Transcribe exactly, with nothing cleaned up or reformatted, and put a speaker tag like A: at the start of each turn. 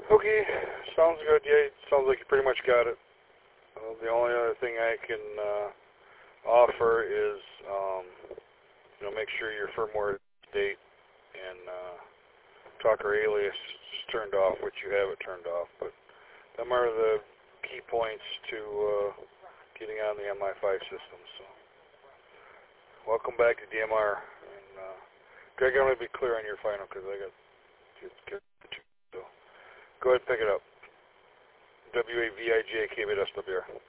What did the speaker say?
A: Okay, sounds good. Yeah, it sounds like you pretty much got it. Uh, the only other thing I can uh, offer is, um, you know, make sure your firmware is up to date and uh, Talker alias is turned off, which you have it turned off. But them are the key points to uh, getting on the M I five system. So, welcome back to D M R. And uh, Greg, I want to be clear on your final because I got to get to. So, go ahead and pick it up. W A V I J K B S W R.